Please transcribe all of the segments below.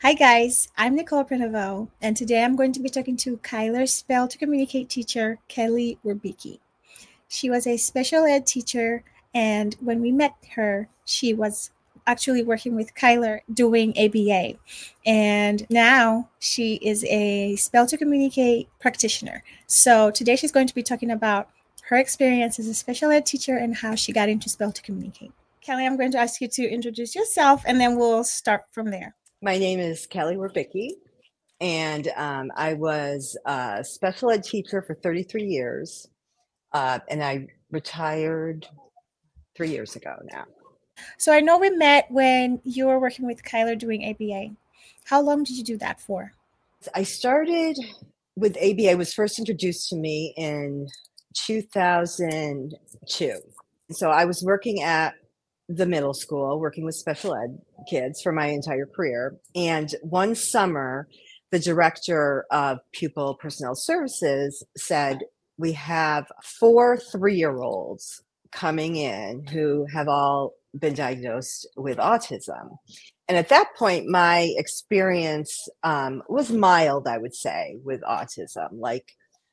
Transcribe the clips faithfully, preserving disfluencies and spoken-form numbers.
Hi guys, I'm Nicole Prenovo, and today I'm going to be talking to Kyler's Spell to Communicate teacher, Kelly Rubicki. She was a special ed teacher, and when we met her, she was actually working with Kyler doing A B A. And now she is a Spell to Communicate practitioner. So today she's going to be talking about her experience as a special ed teacher and how she got into Spell to Communicate. Kelly, I'm going to ask you to introduce yourself, and then we'll start from there. My name is Kelly Rubicki, and um, I was a special ed teacher for thirty-three years, uh, and I retired three years ago now. So I know we met when you were working with Kyler doing A B A. How long did you do that for? I started with A B A, was first introduced to me in two thousand two. So I was working at the middle school, working with special ed kids for my entire career. And one summer, the director of pupil personnel services said, we have four three-year-olds coming in who have all been diagnosed with autism. And at that point, my experience um, was mild, I would say, with autism. Like,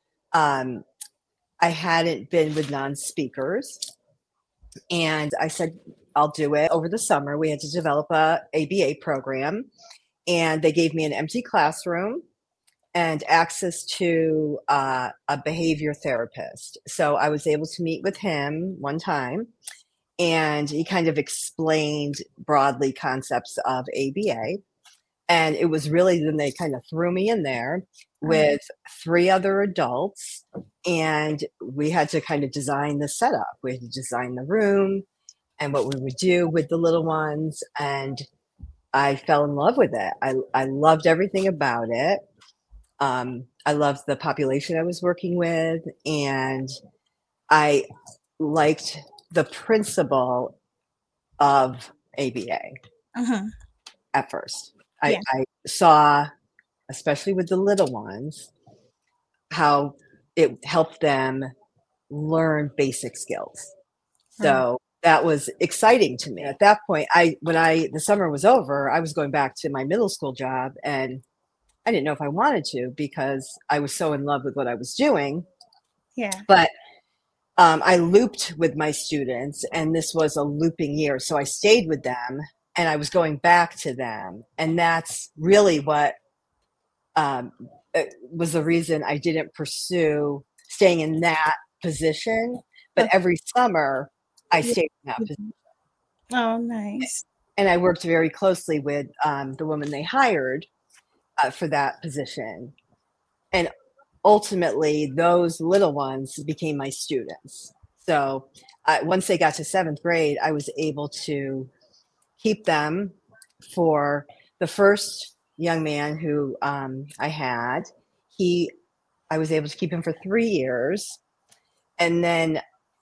um, I hadn't been with non-speakers. And I said, I'll do it over the summer. We had to develop a A B A program, and they gave me an empty classroom and access to uh, a behavior therapist. So I was able to meet with him one time, and he kind of explained broadly concepts of A B A. And it was really then they kind of threw me in there with three other adults, and we had to kind of design the setup. We had to design the room and what we would do with the little ones. And I fell in love with it. I, I loved everything about it. Um, I loved the population I was working with, and I liked the principle of A B A Uh-huh. at first. I, Yeah. I saw, especially with the little ones, how it helped them learn basic skills. So that was exciting to me. At that point, I when I the summer was over, I was going back to my middle school job, and I didn't know if I wanted to because I was so in love with what I was doing. Yeah. But um, I looped with my students, and this was a looping year. So I stayed with them, and I was going back to them. And that's really what um, was the reason I didn't pursue staying in that position. But every summer, I Yeah. stayed in that position. Oh, nice. And I worked very closely with um, the woman they hired uh, for that position. And ultimately, those little ones became my students. So uh, once they got to seventh grade, I was able to keep them for the first young man who um, I had. He, I was able to keep him for three years. And then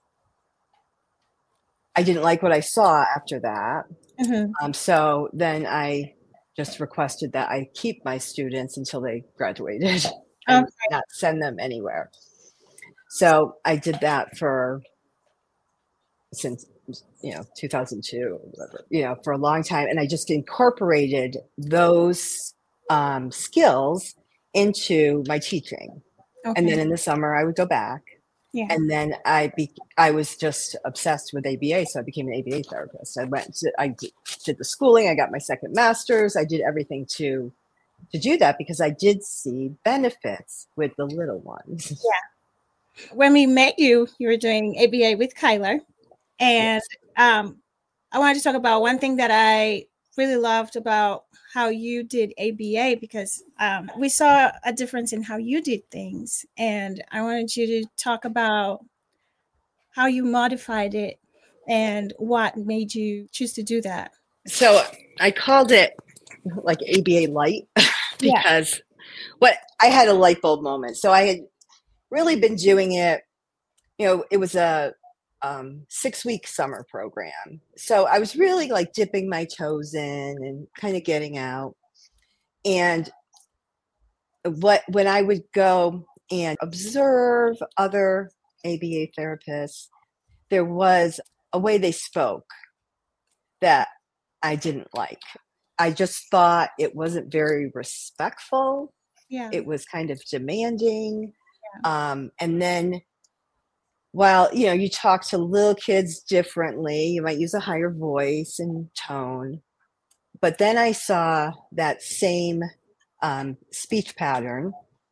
I didn't like what I saw after that. Mm-hmm. Um, so then I just requested that I keep my students until they graduated and Okay. not send them anywhere. So I did that for since you know two thousand two, whatever, you know, for a long time, and I just incorporated those um, skills into my teaching. Okay. And then in the summer, I would go back. Yeah. And then I be, I was just obsessed with A B A, so I became an A B A therapist. I went to, I did the schooling, I got my second master's, I did everything to to do that because I did see benefits with the little ones. Yeah. When we met you, you were doing A B A with Kyler. And Yes. um, I wanted to talk about one thing that I really loved about how you did A B A because um, we saw a difference in how you did things. And I wanted you to talk about how you modified it and what made you choose to do that. So I called it like A B A light Yeah. because what I had a light bulb moment. So I had really been doing it, you know, it was a um, six week summer program. So I was really like dipping my toes in and kind of getting out. And what when I would go and observe other A B A therapists, there was a way they spoke that I didn't like. I just thought it wasn't very respectful. Yeah. It was kind of demanding. Yeah. Um, and then while, you know, you talk to little kids differently, you might use a higher voice and tone. But then I saw that same um, speech pattern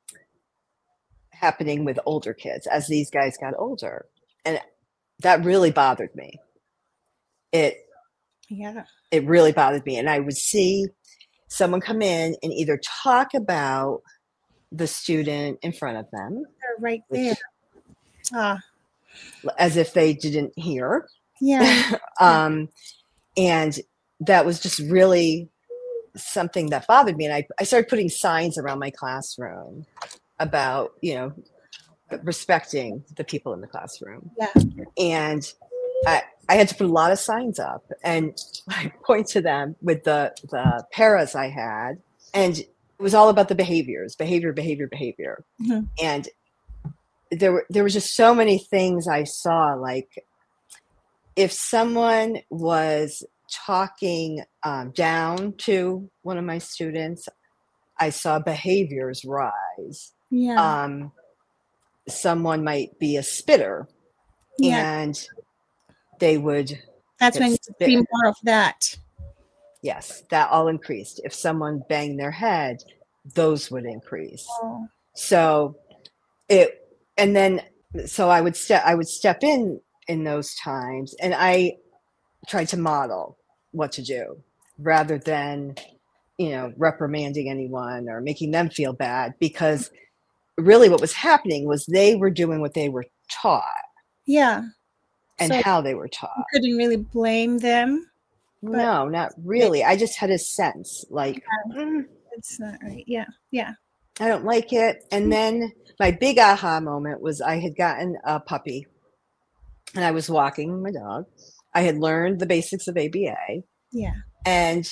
happening with older kids as these guys got older. And that really bothered me. It, Yeah. it really bothered me. And I would see someone come in and either talk about the student in front of them, They're right which, there. Ah. as if they didn't hear. Yeah. um, and that was just really something that bothered me. And I, I started putting signs around my classroom about, you know, respecting the people in the classroom. Yeah. And I, I had to put a lot of signs up and I point to them with the, the paras I had. And it was all about the behaviors, behavior, behavior, behavior. Mm-hmm. And there were, there was just so many things I saw. Like if someone was talking um, down to one of my students, I saw behaviors rise. Yeah. Um, someone might be a spitter, Yeah. and they would. That's when you spit. see more of that. Yes, that all increased. If someone banged their head, those would increase. Oh. So it, and then so I would step, I would step in in those times, and I tried to model what to do rather than, you know, reprimanding anyone or making them feel bad, because really what was happening was they were doing what they were taught. Yeah. And so how they were taught. You couldn't really blame them. No, not really. I just had a sense like, Yeah, mm, it's not right. Yeah. Yeah. I don't like it. And then my big aha moment was I had gotten a puppy and I was walking my dog. I had learned the basics of A B A. Yeah. And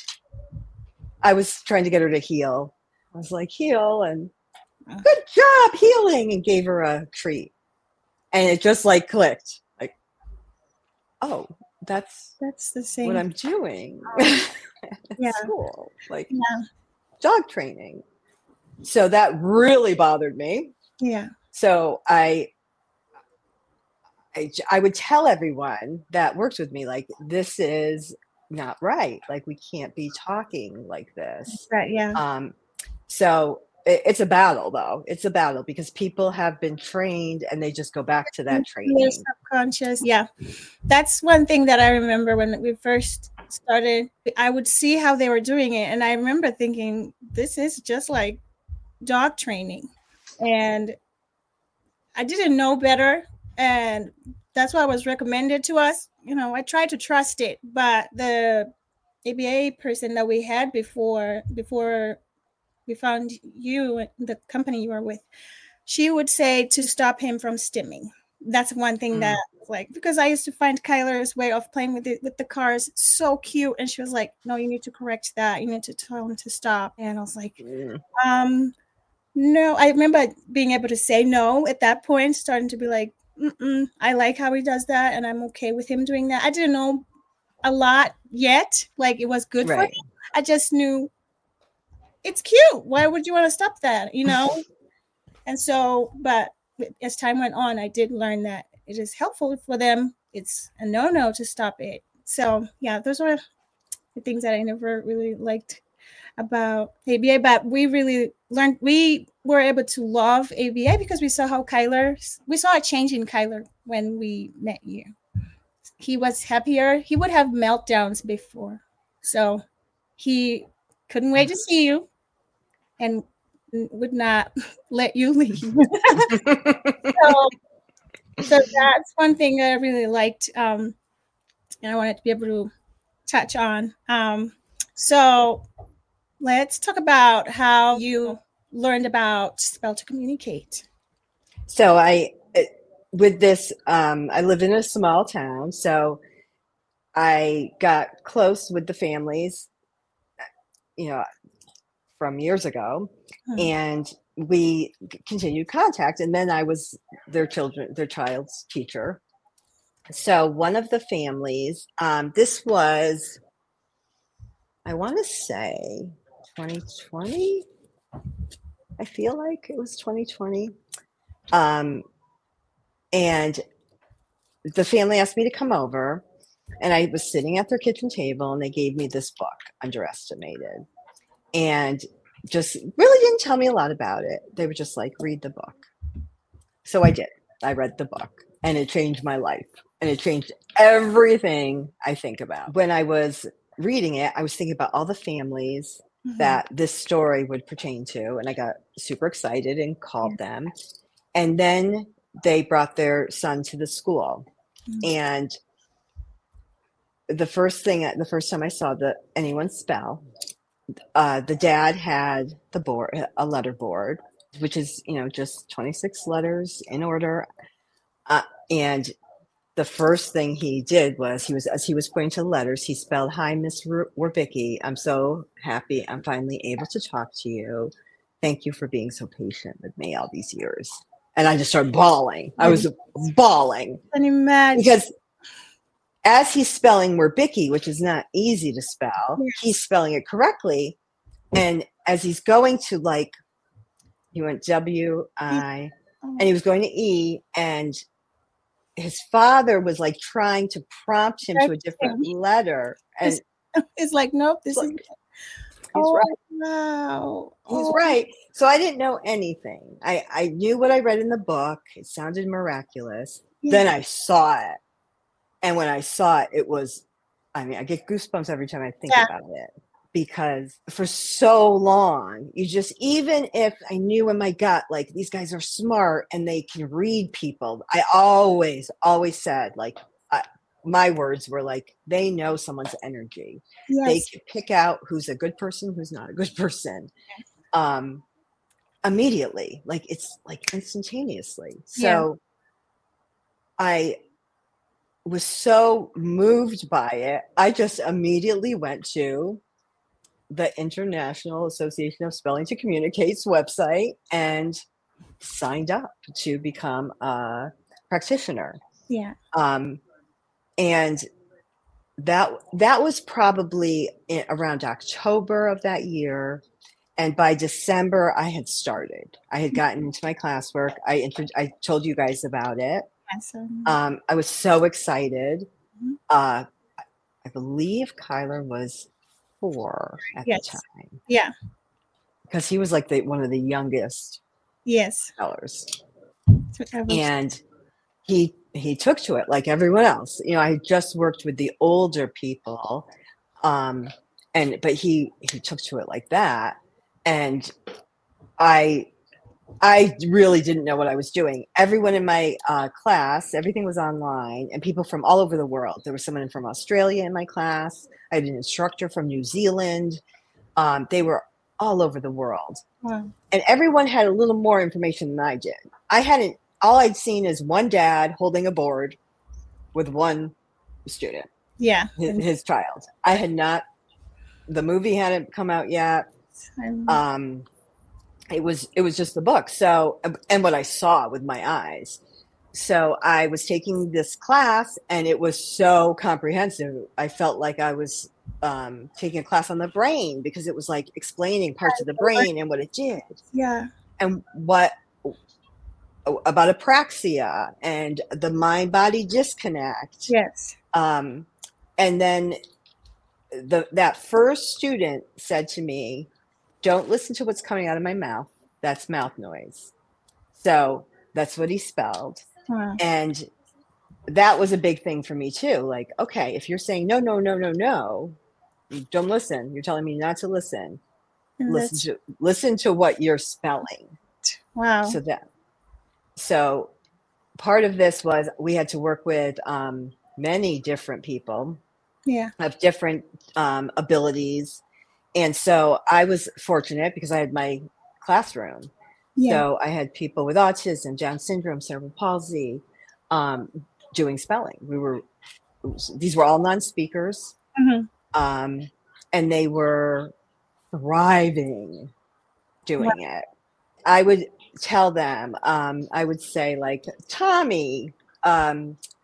I was trying to get her to heel. I was like, heel, and good job healing, and gave her a treat. And it just like clicked. Like, oh, that's That's the same. what I'm doing at Yeah. school. Like Yeah. dog training. So that really bothered me. Yeah. So I, I, I would tell everyone that works with me, like, this is not right. Like, we can't be talking like this. Right. Yeah. Um, so it, it's a battle, though. It's a battle because people have been trained and they just go back to that They're training. subconscious. Yeah. That's one thing that I remember when we first started. I would see how they were doing it. And I remember thinking, this is just like dog training. And I didn't know better. And that's why it was recommended to us. You know, I tried to trust it. But the A B A person that we had before, before we found you, the company you were with, she would say to stop him from stimming. That's one thing mm. that, like, because I used to find Kyler's way of playing with it, with the cars so cute. And she was like, no, you need to correct that. You need to tell him to stop. And I was like, mm. um, no, I remember being able to say no at that point, starting to be like, Mm-mm, I like how he does that. And I'm okay with him doing that. I didn't know a lot yet. Like, it was good right. for him. I just knew it's cute. Why would you want to stop that? You know? And so, but as time went on, I did learn that it is helpful for them. It's a no-no to stop it. So yeah, those were the things that I never really liked about A B A, but we really learned, we were able to love A B A because we saw how Kyler, we saw a change in Kyler when we met you. He was happier. He would have meltdowns before. So he couldn't wait to see you and would not let you leave. so, so that's one thing that I really liked. Um, and I wanted to be able to touch on. Um, so let's talk about how you learned about Spell to Communicate. So I, with this, um, I live in a small town, so I got close with the families, you know, from years ago, hmm. and we continued contact. And then I was their children, their child's teacher. So one of the families, um, this was, I want to say twenty twenty. I feel like it was twenty twenty. Um, and the family asked me to come over, and I was sitting at their kitchen table, and they gave me this book, Underestimated, and just really didn't tell me a lot about it. They were just like, read the book. So I did. I read the book, and it changed my life, and it changed everything I think about. When I was reading it, I was thinking about all the families mm-hmm. that this story would pertain to, and I got super excited and called yeah. them. And then they brought their son to the school, mm-hmm. and the first thing, the first time I saw the anyone spell, uh, the dad had the board, a letter board, which is, you know, just twenty-six letters in order. Uh, and the first thing he did was he was, as he was pointing to the letters, he spelled, "Hi, Miss Werbicki. I'm so happy I'm finally able to talk to you. Thank you for being so patient with me all these years." And I just started bawling. I was bawling. Can you imagine? Because as he's spelling Werbicki, which is not easy to spell, yes. he's spelling it correctly. And as he's going to, like, he went W I, and he was going to E, and his father was like trying to prompt him to a different letter. And it's, it's like, nope, this like, is. He's oh, right. Wow. He's oh. right. So I didn't know anything. I, I knew what I read in the book. It sounded miraculous. Yeah. Then I saw it. And when I saw it, it was, I mean, I get goosebumps every time I think yeah. about it. Because for so long, you just, even if I knew in my gut, like, these guys are smart and they can read people, I always, always said, like, I, my words were like, they know someone's energy. Yes. They can pick out who's a good person, who's not a good person, um, immediately. Like, it's like instantaneously. So yeah. I was so moved by it. I just immediately went to the International Association of Spelling to Communicate's website and signed up to become a practitioner. Yeah. Um, and that that was probably in, around October of that year. And by December, I had started. I had gotten into my classwork. I intro- I told you guys about it. Awesome. Um, I was so excited. Mm-hmm. Uh, I believe Kyler was four at yes. the time. Yeah. Because he was like the one of the youngest yes. spellers. And he he took to it like everyone else. You know, I just worked with the older people. Um, and but he he took to it like that. And I I really didn't know what I was doing. Everyone in my uh, class, everything was online, and people from all over the world. There was someone from Australia in my class. I had an instructor from New Zealand. Um, they were all over the world. Wow. And everyone had a little more information than I did. I hadn't, all I'd seen is one dad holding a board with one student. Yeah. His, his child. I had not, the movie hadn't come out yet. Um, it was, it was just the book. So, and what I saw with my eyes. So I was taking this class, and it was so comprehensive. I felt like I was um, taking a class on the brain, because it was like explaining parts of the brain and what it did. Yeah. And what about apraxia and the mind-body disconnect. Yes. Um, and then the that first student said to me, "Don't listen to what's coming out of my mouth. That's mouth noise." So that's what he spelled. Wow. And that was a big thing for me too. Like, okay, if you're saying no, no, no, no, no, don't listen. You're telling me not to listen. And listen to listen to what you're spelling. Wow. So that so part of this was we had to work with um, many different people. Yeah. Of different um, abilities. And so I was fortunate because I had my classroom. Yeah. So I had people with autism, Down syndrome, cerebral palsy, um, doing spelling. We were, these were all non-speakers. Mm-hmm. Um, and they were thriving doing wow. it. I would tell them, um, I would say like, Tommy, um,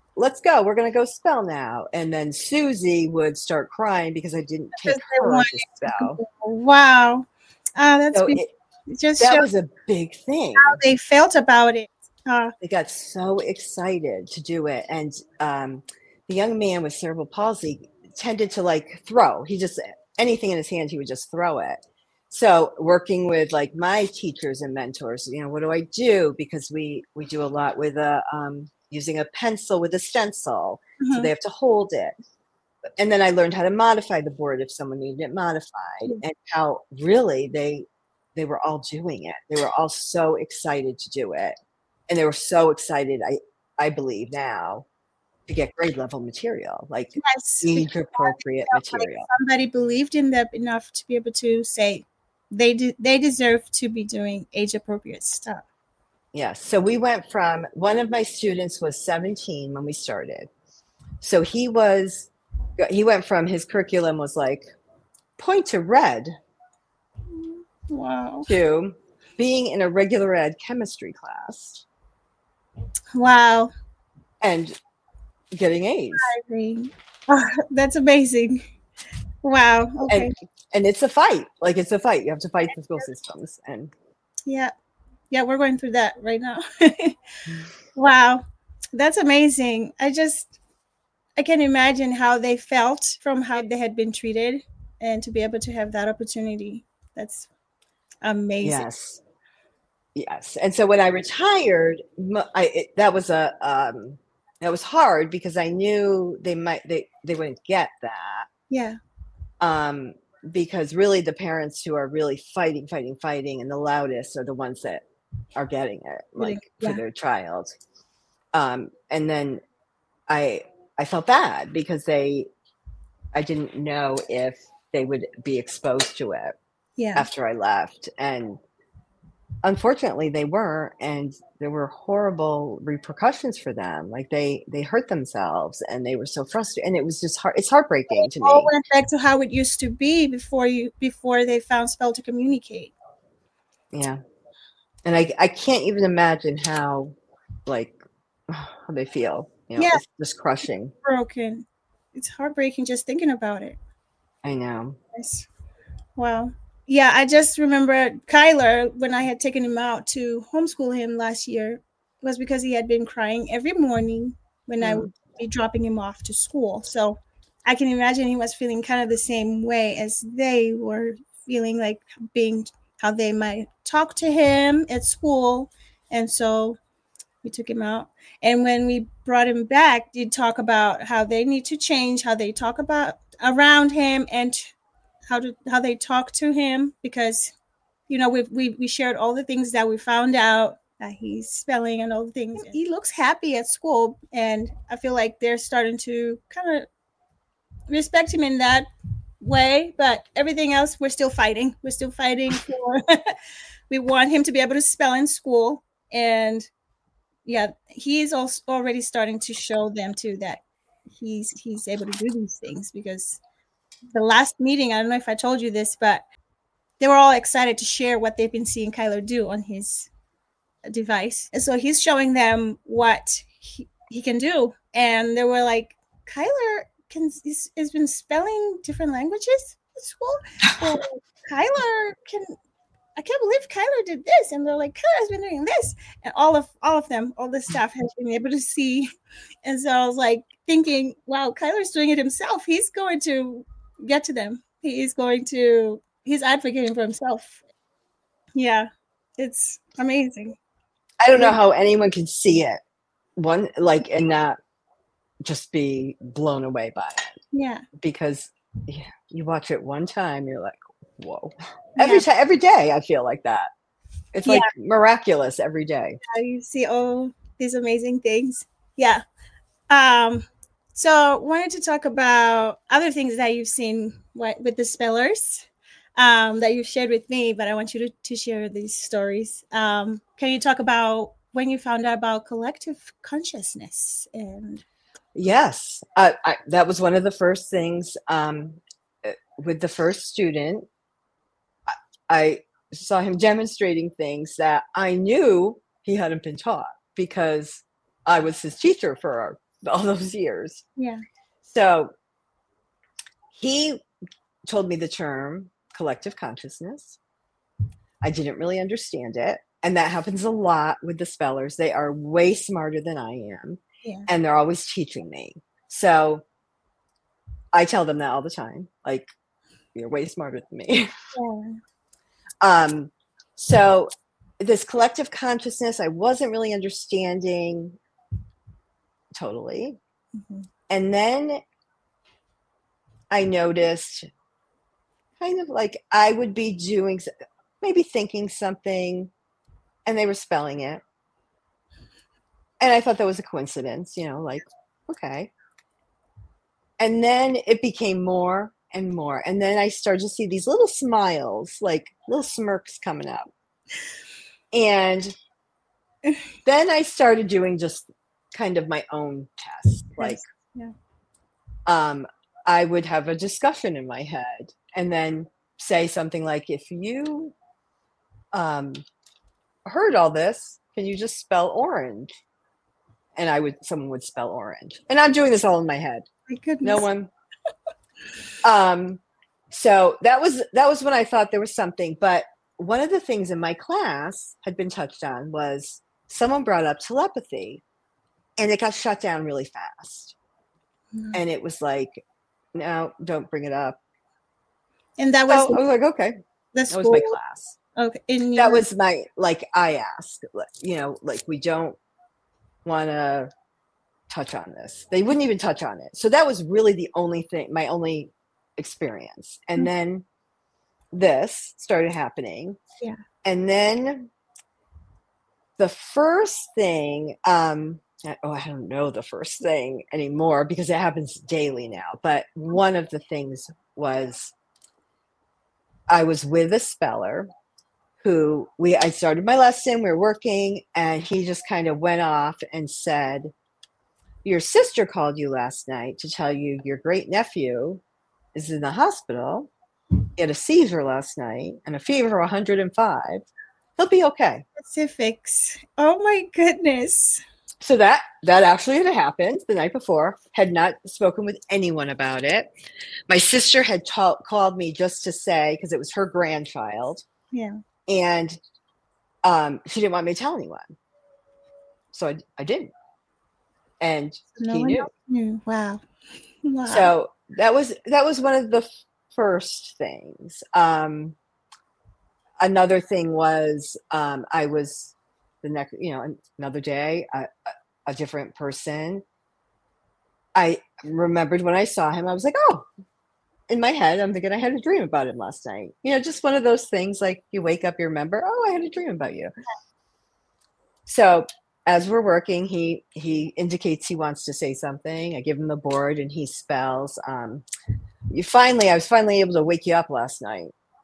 let's go. We're going to go spell now. And then Susie would start crying because I didn't take Because they her to wanted to spell. go. Wow. Ah, that's So beautiful. it, It just that shows was a big how thing. they felt about it. Uh, They got so excited to do it. And um, the young man with cerebral palsy tended to like throw. He just, anything in his hands, he would just throw it. So working with like my teachers and mentors, you know, what do I do? Because we, we do a lot with a, um, using a pencil with a stencil. So mhm. they have to hold it. And then I learned how to modify the board if someone needed it modified, and how really they, they were all doing it. They were all so excited to do it. And they were so excited, I, I believe now, to get grade level material, like Yes, because age appropriate felt like material. somebody believed in them enough to be able to say they de- they deserve to be doing age appropriate stuff. Yes. So we went from, one of my students was seventeen when we started. So he was, he went from, his curriculum was like point to red Wow. to being in a regular ed chemistry class Wow. and getting A's. I agree. Oh, that's amazing. Wow. Okay. And and it's a fight. Like it's a fight. You have to fight the school systems. And Yeah. Yeah, we're going through that right now. Wow. That's amazing. I just I can imagine how they felt from how they had been treated and to be able to have that opportunity. That's amazing. yes. Yes. And so when I retired, I it, that was a um that was hard because I knew they might they they wouldn't get that. Yeah. Um because really the parents who are really fighting fighting fighting and the loudest are the ones that are getting it, like Yeah. for their child. Um and then I I felt bad because they I didn't know if they would be exposed to it Yeah. after I left. And unfortunately they were, and there were horrible repercussions for them. Like they they hurt themselves and they were so frustrated, and it was just heart it's heartbreaking to All me. went back to how it used to be before you before they found spell to communicate. Yeah. And I I can't even imagine how like how they feel. You know, Yeah. it's just crushing. Broken. It's heartbreaking just thinking about it. I know. Yes. Wow. Yeah, I just remember Kyler when I had taken him out to homeschool him last year. It was because he had been crying every morning when I would Mm. be dropping him off to school. So I can imagine he was feeling kind of the same way as they were feeling, like being how they might talk to him at school. And so we took him out. And when we brought him back, did talk about how they need to change, how they talk about around him, and how to how they talk to him, because you know we we we shared all the things that we found out that he's spelling and all the things. He looks happy at school, and I feel like they're starting to kind of respect him in that way. But everything else, we're still fighting. We're still fighting for. We want him to be able to spell in school, and yeah, he's also already starting to show them too that he's he's able to do these things, because the last meeting, I don't know if I told you this, but they were all excited to share what they've been seeing Kyler do on his device. And so he's showing them what he, he can do. And they were like, Kyler can is, has been spelling different languages at school. Well, Kyler can I can't believe Kyler did this. And they're like, Kyler has been doing this. And all of all of them, all the staff has been able to see. And so I was like thinking, wow, Kyler's doing it himself. He's going to get to them. He is going to he's advocating for himself. Yeah. It's amazing. I don't know how anyone can see it one like and not just be blown away by it. Yeah. Because yeah, you watch it one time, you're like, whoa. Every yeah. time, every day, I feel like that. It's like yeah. miraculous every day. Yeah, you see all these amazing things. Yeah. Um. So, wanted to talk about other things that you've seen what, with the spellers um, that you've shared with me, but I want you to, to share these stories. Um, can you talk about when you found out about collective consciousness? And yes, uh, I, that was one of the first things um, with the first student. I saw him demonstrating things that I knew he hadn't been taught because I was his teacher for all those years. Yeah. So he told me the term collective consciousness. I didn't really understand it. And that happens a lot with the spellers. They are way smarter than I am. Yeah. And they're always teaching me. So I tell them that all the time. Like, you're way smarter than me. Yeah. um, so this collective consciousness, I wasn't really understanding totally. Mm-hmm. And then I noticed kind of like I would be doing, maybe thinking something, and they were spelling it. And I thought that was a coincidence, you know, like, okay. And then it became more and more. And then I started to see these little smiles, like little smirks coming up. And then I started doing just kind of my own tests. Like, yeah. um, I would have a discussion in my head and then say something like, if you um, heard all this, can you just spell orange? And I would, someone would spell orange. And I'm doing this all in my head. My goodness. No one. um, so that was, that was when I thought there was something. But one of the things in my class had been touched on was someone brought up telepathy, and it got shut down really fast. Mm. And it was like, no, don't bring it up. And that was, so I was like, okay, that was my class. Okay. In your- that was my, like, I asked, you know, like, we don't want to touch on this. They wouldn't even touch on it. So that was really the only thing, my only experience. And mm-hmm. then this started happening. Yeah. And then the first thing, um, oh, I don't know the first thing anymore because it happens daily now. But one of the things was I was with a speller who we, I started my lesson, we were working, and he just kind of went off and said, your sister called you last night to tell you your great nephew is in the hospital. He had a seizure last night and a fever of one hundred five. He'll be okay. Specifics. Oh my goodness. So that that actually had happened the night before. Had not spoken with anyone about it. My sister had ta- called me just to say, because it was her grandchild. Yeah. And um, she didn't want me to tell anyone. So I, I didn't. And no he knew. knew. Wow. Wow. So that was that was one of the f- first things. Um, another thing was um, I was the next, you know, another day, a, a different person. I remembered when I saw him, I was like, oh, in my head, I'm thinking I had a dream about him last night. You know, just one of those things, like you wake up, you remember, oh, I had a dream about you. So as we're working, he he indicates he wants to say something. I give him the board and he spells. Um, you finally, I was finally able to wake you up last night.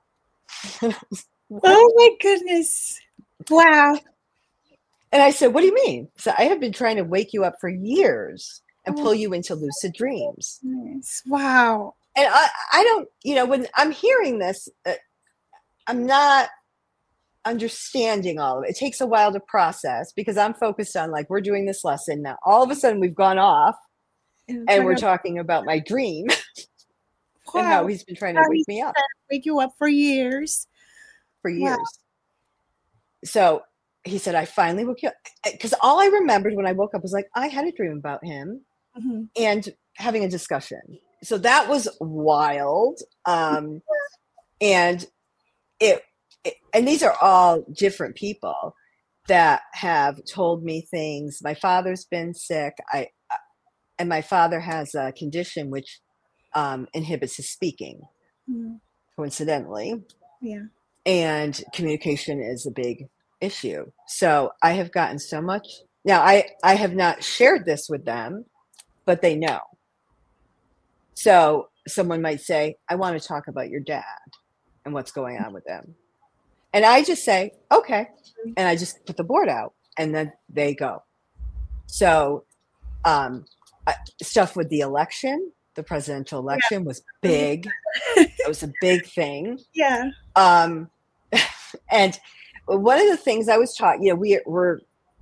Oh my goodness. Wow. And I said, what do you mean? So I have been trying to wake you up for years and pull you into lucid dreams. Yes. Wow. And I, I don't, you know, when I'm hearing this, uh, I'm not understanding all of it. It takes a while to process because I'm focused on, like, we're doing this lesson now. All of a sudden we've gone off and, and we're about- talking about my dream wow. and how he's been trying to how wake me up. Wake you up for years. For years. Wow. So he said, I finally woke you up. Because all I remembered when I woke up was like, I had a dream about him mm-hmm. and having a discussion. So that was wild. Um, and it, it, and these are all different people that have told me things. My father's been sick. I, and my father has a condition which um, inhibits his speaking, mm-hmm. coincidentally. Yeah. And communication is a big issue. So I have gotten so much. Now, I, I have not shared this with them, but they know. So someone might say, I want to talk about your dad and what's going on with them. And I just say, okay. And I just put the board out and then they go. So um, uh, stuff with the election, the presidential election yeah. was big. It was a big thing. Yeah. Um, and one of the things I was taught, you know, we, we're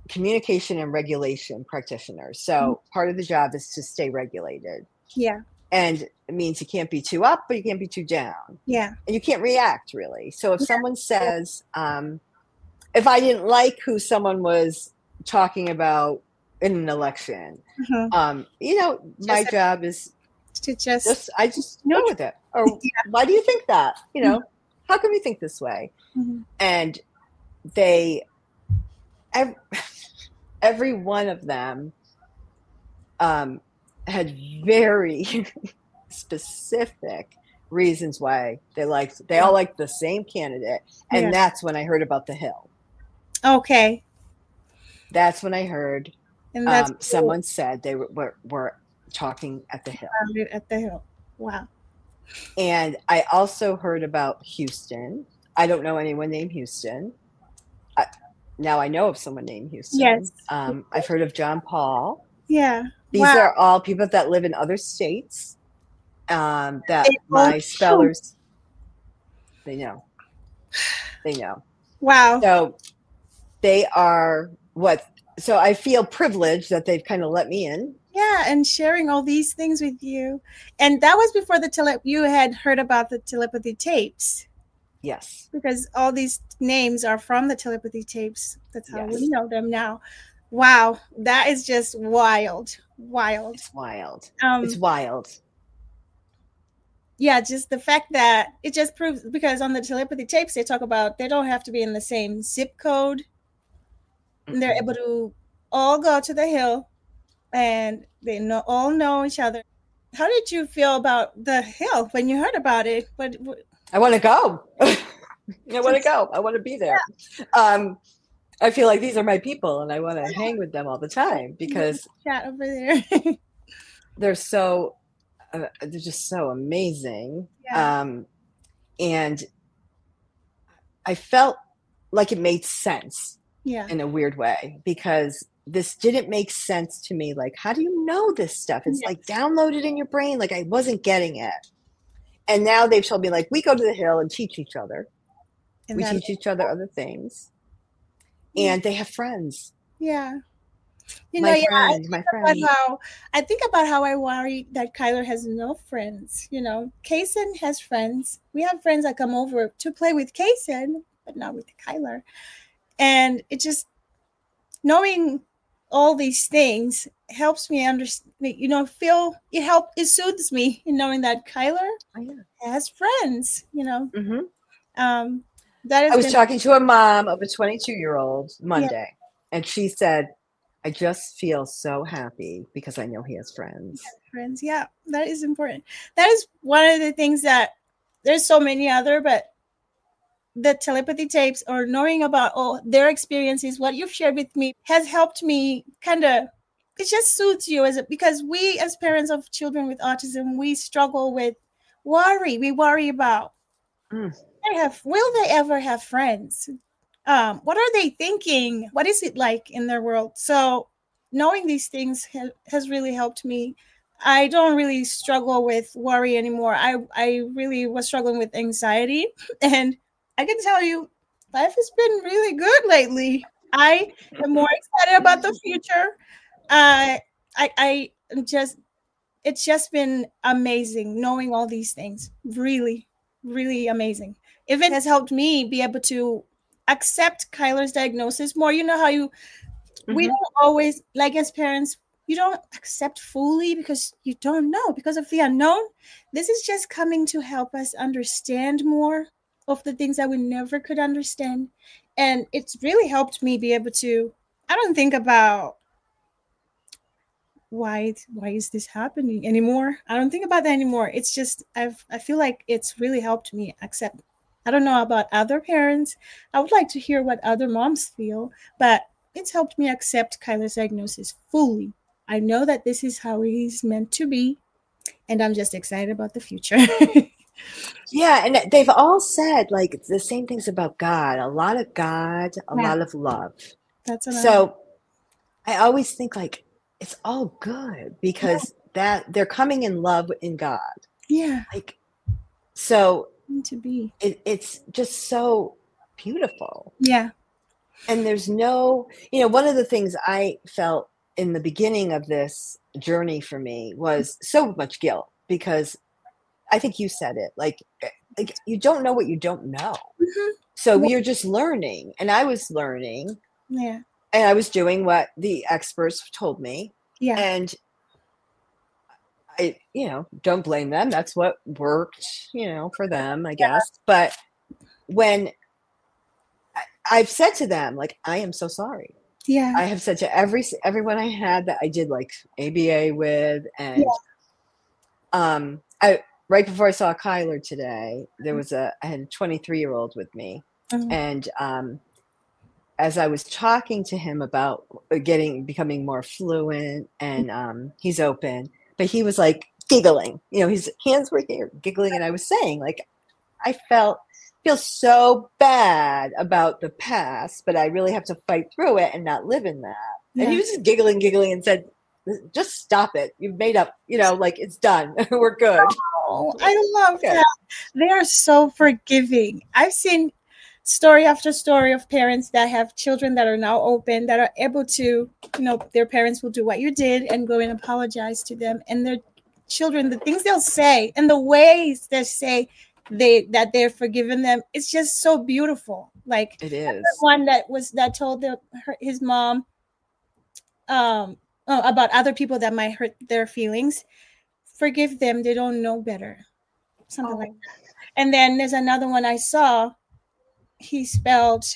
communication and regulation practitioner. So Mhm. part of the job is to stay regulated. Yeah. And it means you can't be too up, but you can't be too down. Yeah. And you can't react really. So if Yeah. someone says, um, if I didn't like who someone was talking about in an election, Mhm. um, you know, my Just job is to just just, I just go neutral. with it. Or Yeah. why do you think that? You Mhm. know, how come you think this way? Mhm. And they, every, every one of them um, had very specific reasons why they liked, they all liked the same candidate. Yeah. And that's when I heard about the Hill. Okay. That's when I heard And that's um, cool. someone said they were, were, were talking at the Hill. Found it at the Hill. Wow. And I also heard about Houston. I don't know anyone named Houston. I, now I know of someone named Houston. Yes. Um, I've heard of John Paul. Yeah. These Wow. are all people that live in other states um, that They all my spellers, they know. They know. Wow. So they are what, so I feel privileged that they've kind of let me in. Yeah, and sharing all these things with you. And that was before the tele you had heard about the telepathy tapes. Yes. Because all these names are from the telepathy tapes. That's how Yes. we know them now. Wow, that is just wild. Wild. It's wild. Um, it's wild. Yeah, just the fact that it just proves, because on the telepathy tapes they talk about they don't have to be in the same zip code. And they're able to all go to the Hill and they know all know each other. How did you feel about the Hill when you heard about it? But I want to go. I want to go. I want to be there. Yeah. Um, I feel like these are my people and I want to hang with them all the time because chat over there. they're so, uh, they're just so amazing. Yeah. Um, and I felt like it made sense yeah. in a weird way because this didn't make sense to me. Like, how do you know this stuff? It's yes. like downloaded in your brain. Like I wasn't getting it. And now they've told me like, we go to the Hill and teach each other. And we teach each other other things. Yeah. And they have friends. Yeah. You my know, yeah, friend, I think my about friend. how I think about how I worry that Kyler has no friends. You know, Kaysen has friends. We have friends that come over to play with Kaysen, but not with Kyler. And it just knowing all these things helps me understand. You know, feel it help it soothes me in knowing that Kyler oh, yeah. has friends. You know, mm-hmm. um, that is. I was been- talking to a mom of a twenty-two-year-old Monday, yeah. and she said, I just feel so happy because I know he has friends. Friends, yeah, that is important. That is one of the things that there's so many other, but the telepathy tapes or knowing about all their experiences, what you've shared with me has helped me kind of, it just suits you as a, because we as parents of children with autism, we struggle with worry. We worry about, mm. they have, will they ever have friends? Um, what are they thinking? What is it like in their world? So knowing these things ha- has really helped me. I don't really struggle with worry anymore. I, I really was struggling with anxiety. And I can tell you, life has been really good lately. I am more excited about the future. Uh, I, I am just, it's just been amazing knowing all these things. Really, really amazing. If it has helped me be able to accept Kyler's diagnosis more. You know how you, mm-hmm. we don't always, like as parents, you don't accept fully because you don't know, because of the unknown. This is just coming to help us understand more of the things that we never could understand. And it's really helped me be able to, I don't think about why why is this happening anymore. I don't think about that anymore. It's just I've I feel like it's really helped me accept. I don't know about other parents. I would like to hear what other moms feel, but it's helped me accept Kyler's diagnosis fully. I know that this is how he's meant to be, and I'm just excited about the future. Yeah, and they've all said like the same things about God. A lot of God, a yeah. lot of love. That's so I always think like it's all good because yeah. that they're coming in love in God. Yeah. Like, so to be, it, it's just so beautiful. Yeah. And there's no, you know, one of the things I felt in the beginning of this journey for me was so much guilt, because I think you said it, like, like you don't know what you don't know. Mhm. So Well, you're just learning. And I was learning, yeah, and I was doing what the experts told me. yeah, And I, you know, don't blame them. That's what worked, you know, for them, I guess. But when I, I've said to them, like, I am so sorry. yeah, I have said to every everyone I had that I did like A B A with, and yeah. um, I right before I saw Kyler today, there was a I had a twenty-three year old with me, Mm, and um, as I was talking to him about getting becoming more fluent, and um, he's open, but he was like giggling, you know, his hands were here giggling, and I was saying, like, I felt feel so bad about the past, but I really have to fight through it and not live in that. And he yeah. was just giggling, giggling, and said, "Just stop it. You've made up. You know, like, it's done. We're good." Oh, I'm like, I love okay. that. They are so forgiving. I've seen story after story of parents that have children that are now open, that are able to, you know, their parents will do what you did and go and apologize to them. And their children, the things they'll say and the ways they say they that they're forgiven them, it's just so beautiful. Like It I heard is. one that was that told their, her, his mom um oh, about other people that might hurt their feelings. Forgive them, they don't know better. Something like Oh, that. And then there's another one I saw. He spelled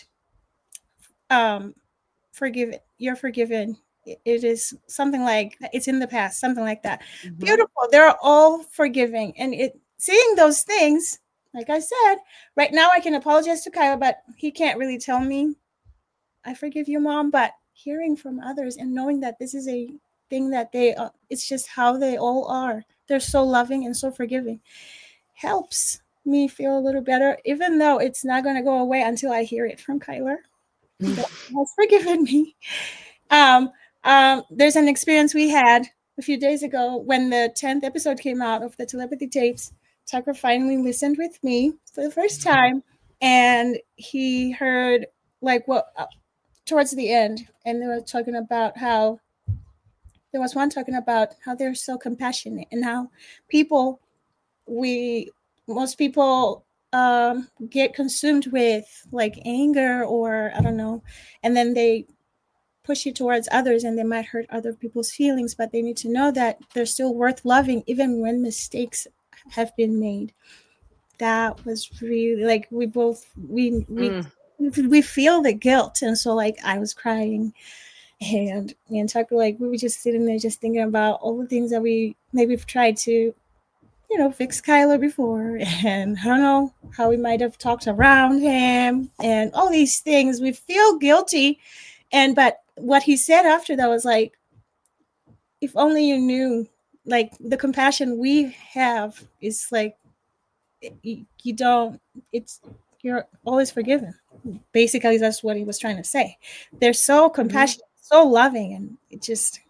um forgive you're forgiven. It is something like it's in the past, something like that. mhm. Beautiful. They're all forgiving. And it seeing those things, like I said, right now I can apologize to Kyle, but he can't really tell me I forgive you, mom. But hearing from others and knowing that this is a thing that they uh, it's just how they all are. They're so loving and so forgiving. Helps me feel a little better, even though it's not going to go away until I hear it from Kyler that he has forgiven me. Um, um, there's an experience we had a few days ago when the tenth episode came out of the telepathy tapes. Tucker finally listened with me for the first time, and he heard like what uh, towards the end, and they were talking about how there was one talking about how they're so compassionate and how people we most people um, get consumed with like anger or I don't know, and then they push you towards others and they might hurt other people's feelings, but they need to know that they're still worth loving even when mistakes have been made. That was really like we both we we Mm. we feel the guilt, and so like I was crying, and me and Tucker like we were just sitting there just thinking about all the things that we maybe have tried to you know, fix Kyler before, and I don't know how we might have talked around him and all these things. We feel guilty. And but what he said after that was like, if only you knew, like the compassion we have is like you, you don't it's you're always forgiven. Basically, that's what he was trying to say. They're so Mhm. compassionate, so loving, and it just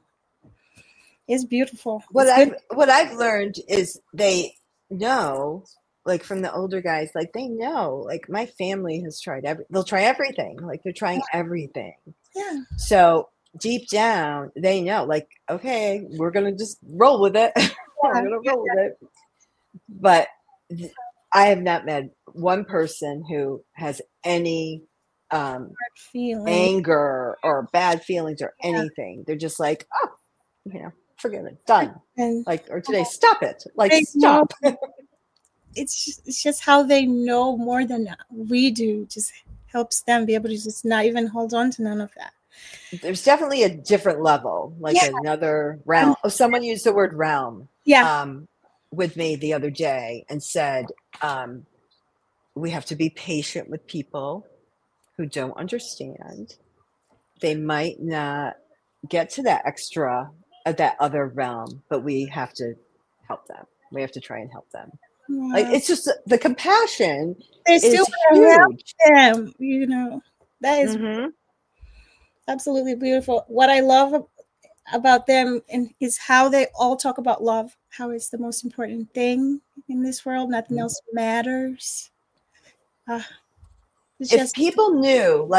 is beautiful. What It's good. I've what I've learned is they know, like, from the older guys, like, they know, like, my family has tried every they'll try everything, like, they're trying everything. Yeah. So deep down, they know, like, okay, we're gonna just roll with it. We're Yeah. gonna roll with it. But th- I have not met one person who has any um, Feeling. anger or bad feelings or Yeah. anything. They're just like, oh, you know, forgive it, done. And Like, or today, stop it. Like, they know stop. it's just, it's just how they know more than we do. Just helps them be able to just not even hold on to none of that. There's definitely a different level, like Yeah. another Um, realm. Oh, someone used the word realm yeah. um, with me the other day and said, um, we have to be patient with people who don't understand. They might not get to that extra at that other realm, but we have to help them. We have to try and help them. Like, Yeah. it's just the compassion They still is want to huge. help them. You know, that is Hmm. absolutely beautiful. What I love about them and is how they all talk about love. How it's the most important thing in this world. Nothing else matters. Uh, it's If just people knew, like,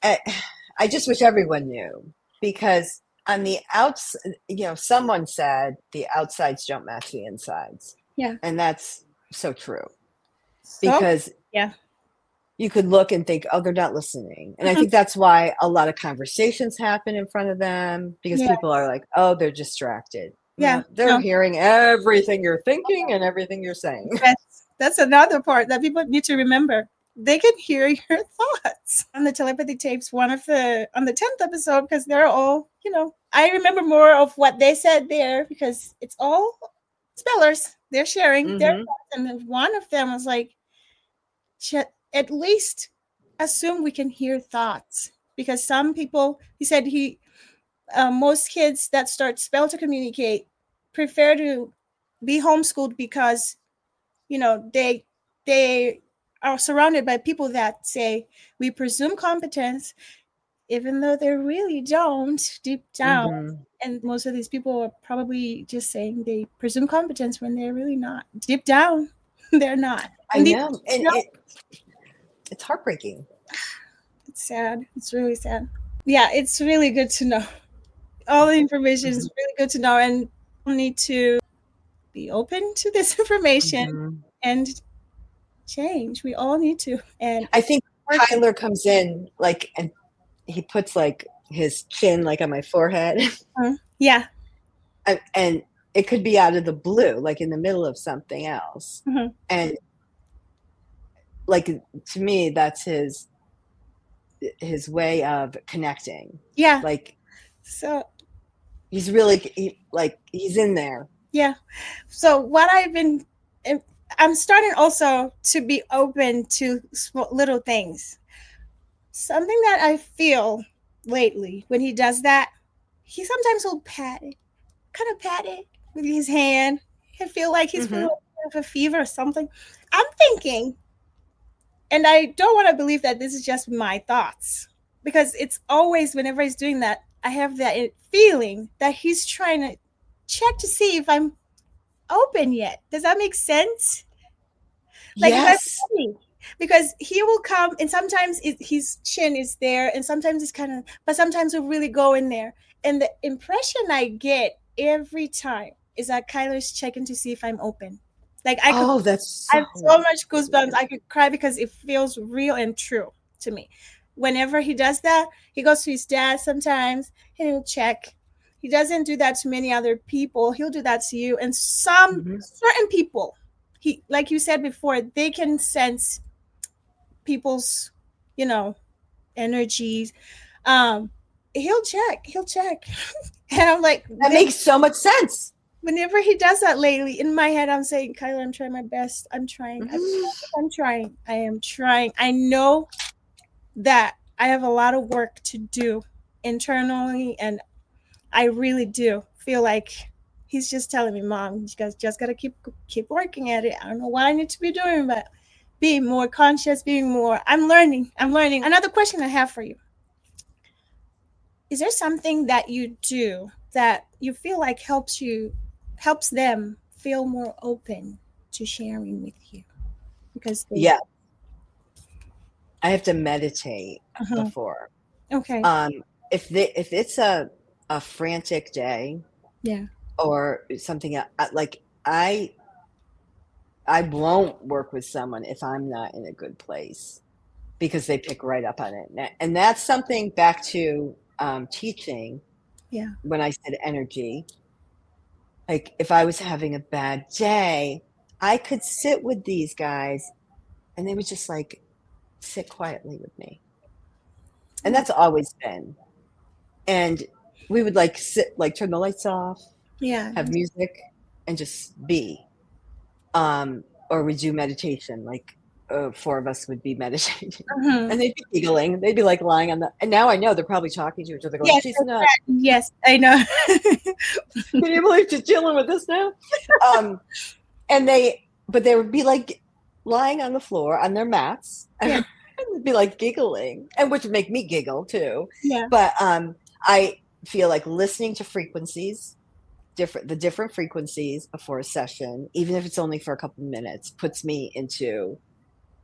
I, I just wish everyone knew, because on the outs, you know, someone said the outsides don't match the insides. Yeah. And that's so true, So, because yeah. you could look and think, oh, they're not listening. And I Mhm. think that's why a lot of conversations happen in front of them, because Yeah. people are like, oh, they're distracted. Yeah. No, they're No. hearing everything you're thinking and everything you're saying. Yes. That's another part that people need to remember. They can hear your thoughts on the telepathy tapes. One of the on the tenth episode, because they're all, you know, I remember more of what they said there because it's all spellers. They're sharing their Mm-hmm. thoughts, and then one of them was like, "Ch- at least assume we can hear thoughts, because some people, he said he uh, most kids that start spell to communicate prefer to be homeschooled because you know they they are surrounded by people that say we presume competence even though they really don't deep down. Mm-hmm. And most of these people are probably just saying they presume competence when they're really not deep down. They're not. I And these, know. And you know, it, it's heartbreaking. it's sad. It's really sad. Yeah, it's really good to know. All the information Mm-hmm. is really good to know, and we need to be open to this information Mm-hmm. and change. We all need to. And I think Kyler comes in like, and he puts like his chin like on my forehead. uh, yeah. and, and it could be out of the blue, like in the middle of something else. Mm-hmm. And like, to me, that's his his way of connecting. Yeah. Like, so he's really he, like he's in there. Yeah. So what I've been, I'm starting also to be open to little things. Something that I feel lately when he does that, he sometimes will pat it, kind of pat it with his hand. I feel like he's Mm-hmm. feeling a fever or something. I'm thinking, and I don't want to believe that this is just my thoughts, because it's always whenever he's doing that, I have that feeling that he's trying to check to see if I'm open yet. Does that make sense? Like, yes. Because he will come, and sometimes it, his chin is there, and sometimes it's kind of, but sometimes he'll really go in there. And the impression I get every time is that Kyler's checking to see if I'm open. Like I could, oh, that's so I have so much goosebumps. I could cry because it feels real and true to me. Whenever he does that, he goes to his dad sometimes and he'll check. He doesn't do that to many other people. He'll do that to you. And some mm-hmm. certain people, he, like you said before, they can sense people's, you know, energies. Um, he'll check. He'll check. And I'm like, that makes so much sense. Whenever he does that lately, in my head, I'm saying, Kyler, I'm trying my best. I'm trying. I'm, I'm trying. I am trying. I know that I have a lot of work to do internally, and I really do feel like he's just telling me, Mom, you guys just got to keep keep working at it. I don't know what I need to be doing, but being more conscious, being more, I'm learning. I'm learning. Another question I have for you. Is there something that you do that you feel like helps you, helps them feel more open to sharing with you? Because they, yeah, I have to meditate uh-huh. before. Okay. Um, if they, if it's a a frantic day, yeah, or something like I, I won't work with someone if I'm not in a good place, because they pick right up on it, and that's something back to um, teaching. Yeah. When I said energy, like if I was having a bad day, I could sit with these guys and they would just like sit quietly with me. And that's always been. And we would like sit, like turn the lights off, yeah, have music, and just be. Um, or we do meditation, like uh, four of us would be meditating. Uh-huh. And they'd be giggling. They'd be like lying on the, and now I know they're probably talking to each other going, yes, she's not. Right. Yes, I know. Can you believe she's dealing with this now? Um, and they, but they would be like lying on the floor on their mats. Yeah. And they'd be like giggling, and which would make me giggle too. Yeah. But um, I feel like listening to frequencies, different the different frequencies before a session, even if it's only for a couple of minutes, puts me into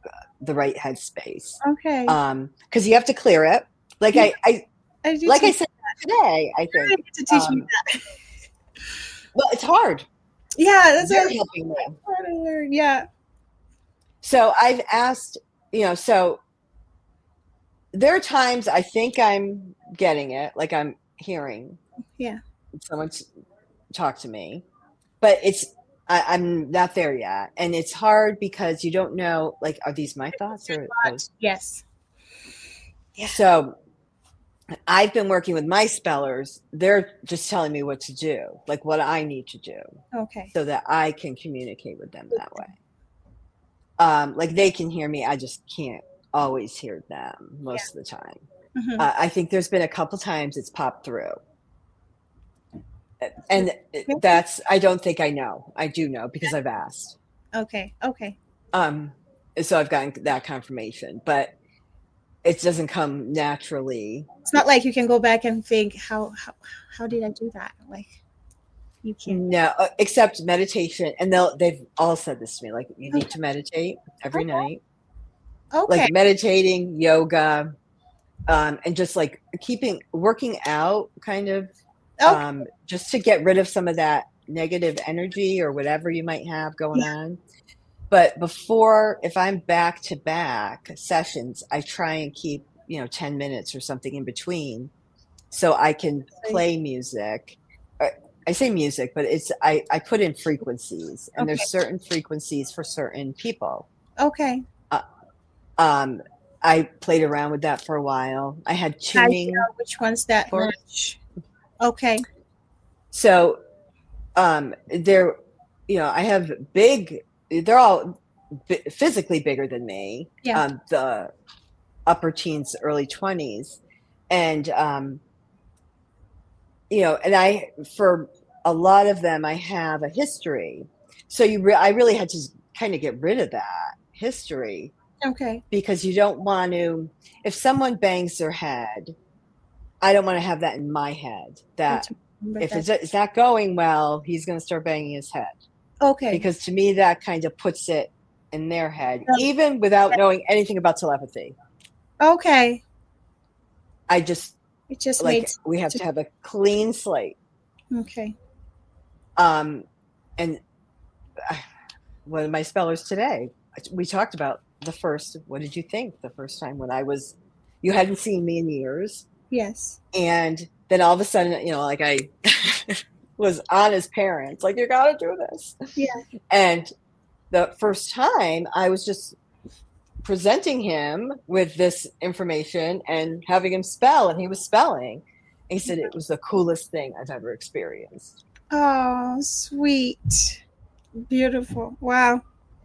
the right headspace. Okay. Um, because you have to clear it. Like Yeah. I, I I do like I teach- said today, I you think. need to teach me Um, that. well, it's hard. Yeah, that's You're what helping me. I'm trying to learn. Yeah. So I've asked, you know, so there are times I think I'm getting it, like I'm hearing Yeah. someone t- talk to me, but it's I, I'm not there yet, and it's hard because you don't know, like, are these my thoughts or those? Yes. Yeah. So I've been working with my spellers. They're just telling me what to do, like what I need to do, Okay. so that I can communicate with them that way. Um, like they can hear me, I just can't always hear them most yeah. of the time. Mm-hmm. Uh, I think there's been a couple times it's popped through. And that's, I don't think I know. I do know because I've asked. Okay. Okay. Um, so I've gotten that confirmation, but it doesn't come naturally. It's not like you can go back and think, how, how, how did I do that? Like you can't. No, except meditation. And they'll, they've all said this to me, like you need okay. to meditate every okay. night. Okay. Like meditating, yoga, um, and just like keeping, working out kind of, okay. um, just to get rid of some of that negative energy or whatever you might have going yeah. on. But before, if I'm back to back sessions, I try and keep, you know, ten minutes or something in between so I can play music. I say music, but it's, I, I put in frequencies and okay. there's certain frequencies for certain people. Okay. Uh, um, I played around with that for a while. I had tuning. I know which one's that much. Okay. So, um, they're, you know, I have big, they're all b- physically bigger than me. Yeah. Um, the upper teens, early twenties. And, um, you know, and I, for a lot of them, I have a history. So you, re- I really had to kind of get rid of that history. Okay. Because you don't want to, if someone bangs their head, I don't want to have that in my head. That if it's, it's not going well, he's going to start banging his head. Okay. Because to me, that kind of puts it in their head, even without knowing anything about telepathy. Okay. I just, it just like, made we have to have a clean slate. Okay. Um, and one of my spellers today, we talked about the first, what did you think the first time when I was, you hadn't seen me in years. Yes. And then all of a sudden, you know, like I was on his parents, like, you got to do this. Yeah. And the first time I was just presenting him with this information and having him spell, and he was spelling. And he said it was the coolest thing I've ever experienced. Oh, sweet. Beautiful. Wow.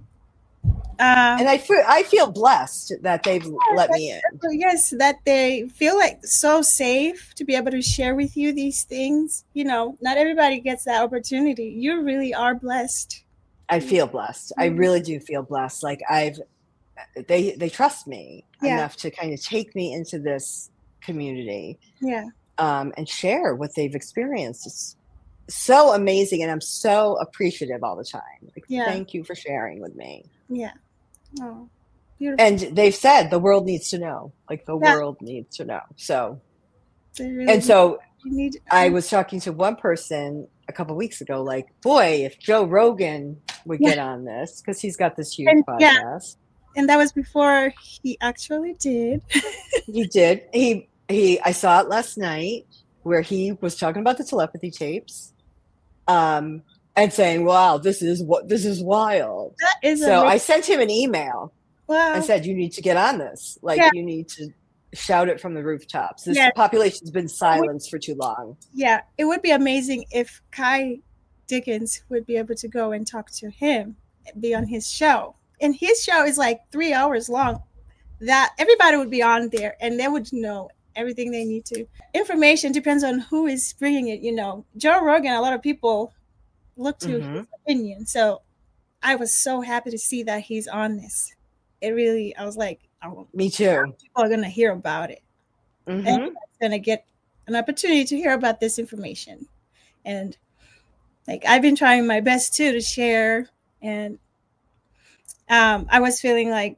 Um, and I feel, I feel blessed that they've yeah, let me in. Yes, that they feel like so safe to be able to share with you these things. You know, not everybody gets that opportunity. You really are blessed. I feel blessed. Mm-hmm. I really do feel blessed. Like I've, they they trust me yeah. enough to kind of take me into this community. Yeah. Um, and share what they've experienced. It's so amazing, and I'm so appreciative all the time. Like, yeah. Thank you for sharing with me. Yeah. Oh, beautiful. And they've said the world needs to know. Like the yeah. world needs to know. So, really and so need, I was talking to one person a couple of weeks ago. Like, boy, if Joe Rogan would yeah. get on this, because he's got this huge and, podcast. Yeah. And that was before he actually did. He did. He he. I saw it last night where he was talking about the telepathy tapes. Um. And saying, "Wow, this is what this is wild." That is so. Amazing. I sent him an email. Wow. And said, "You need to get on this. Like, yeah. you need to shout it from the rooftops. This yeah. population's been silenced for too long." Yeah, it would be amazing if Kai Dickens would be able to go and talk to him, be on his show. And his show is like three hours long. That everybody would be on there, and they would know everything they need to. Information depends on who is bringing it. You know, Joe Rogan. A lot of people look to mm-hmm. his opinion. So I was so happy to see that he's on this. It really, I was like, oh, me too. People are going to hear about it. Mm-hmm. And going to get an opportunity to hear about this information. And like, I've been trying my best too to share. And um, I was feeling like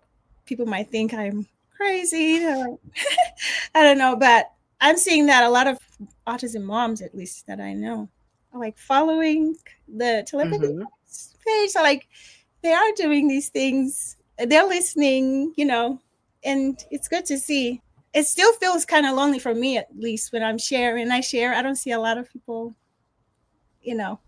people might think I'm crazy. Or, I don't know, but I'm seeing that a lot of autism moms, at least that I know, are like following the telepathy Mm-hmm. page. So like they are doing these things. They're listening, you know, and it's good to see. It still feels kind of lonely for me, at least when I'm sharing. I share. I don't see a lot of people, you know.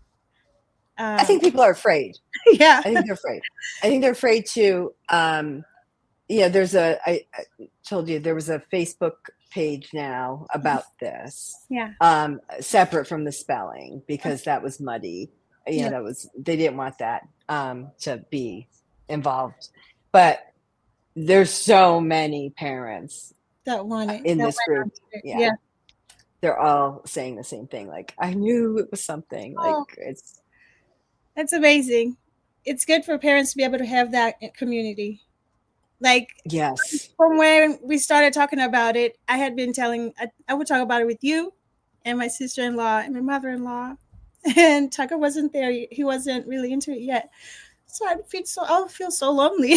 I Um, think people are afraid. yeah. I think they're afraid. I think they're afraid to. Um, yeah, there's a. I, I told you there was a Facebook page now about this, Yeah. um, separate from the spelling because that was muddy. You know, Yeah. that was they didn't want that um, to be involved. But there's so many parents That one. That in went this group. on to it. Yeah, Yeah. they're all saying the same thing. Like I knew it was something. Like Oh, it's that's amazing. It's good for parents to be able to have that community. Like yes. from when we started talking about it, I had been telling, I, I would talk about it with you and my sister in law and my mother in law. And Tucker wasn't there. He wasn't really into it yet. So I'd feel so, I'll feel so lonely.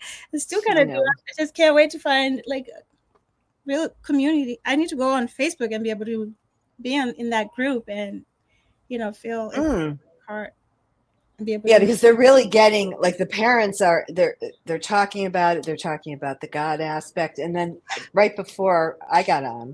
I still kind I of do. know. I just can't wait to find like a real community. I need to go on Facebook and be able to be in, in that group and, you know, feel a Mm. part and be able Yeah, to. because they're really getting like the parents are they're they're talking about it. They're talking about the God aspect, and then right before I got on,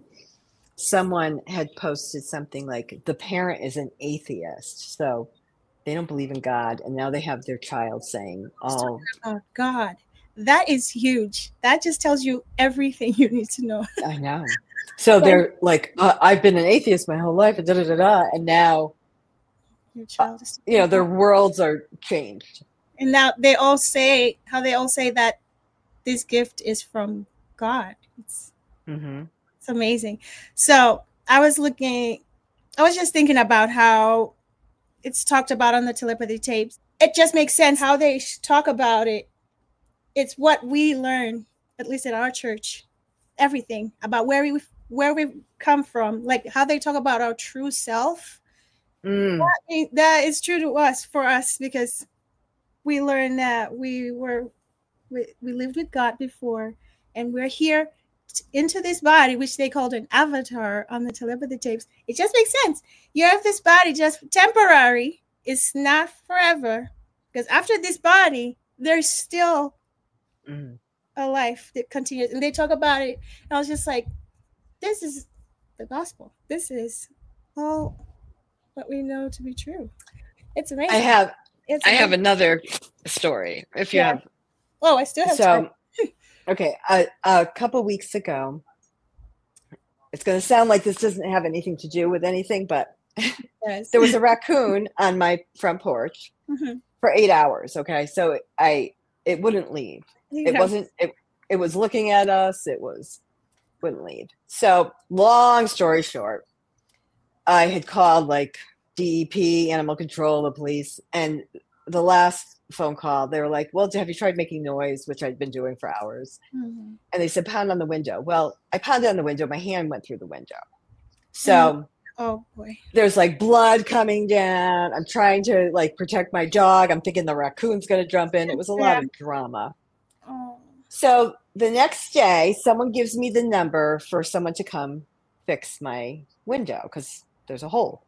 someone had posted something like the parent is an atheist, so they don't believe in God, and now they have their child saying, "Oh, Oh God, that is huge. That just tells you everything you need to know. I know." So Like they're like, uh, "I've been an atheist my whole life," and da da da da, and now your uh, child is, you know their worlds are changed. and now they all say how they all say that this gift is from God. It's Mm-hmm. it's amazing. So I was looking. I was just thinking about how it's talked about on the telepathy tapes. It just makes sense how they talk about it. It's what we learn, at least at our church, everything about where we where we come from, like how they talk about our true self. Mm. That is true to us for us because we learned that we were we, we lived with God before, and we're here t- into this body, which they called an avatar on the telepathy tapes. It just makes sense. You have this body just temporary. It's not forever, because after this body, there's still Mm. a life that continues. And they talk about it. And I was just like, this is the gospel. This is all what we know to be true. It's I amazing. have It's I have amazing. another story. If you Yeah. have Oh, I still have time. so okay, a, a couple weeks ago, it's going to sound like this doesn't have anything to do with anything, but Yes. there was a raccoon on my front porch Mhm. for eight hours. Okay, so I it wouldn't leave. It Yeah. wasn't. It it was looking at us. It was wouldn't leave. So long story short, I had called like D E P, animal control, the police, and the last phone call, they were like, "Well, have you tried making noise?" Which I'd been doing for hours. Mhm. And they said, "Pound on the window." Well, I pounded on the window. My hand went through the window. And So oh boy. there's like blood coming down. I'm trying to like protect my dog. I'm thinking the raccoon's going to jump in. It was a Yeah. lot of drama. Oh. So the next day, someone gives me the number for someone to come fix my window because there's a hole.